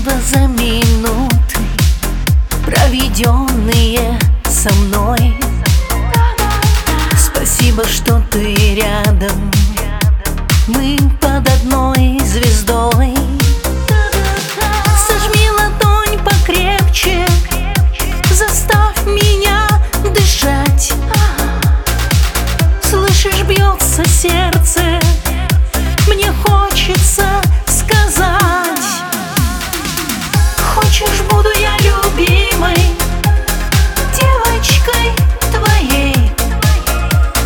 Спасибо за минуты, проведенные со мной. Спасибо, что ты рядом, мы под одной звездой. Сожми ладонь покрепче, заставь меня дышать. Слышишь, бьется сердце,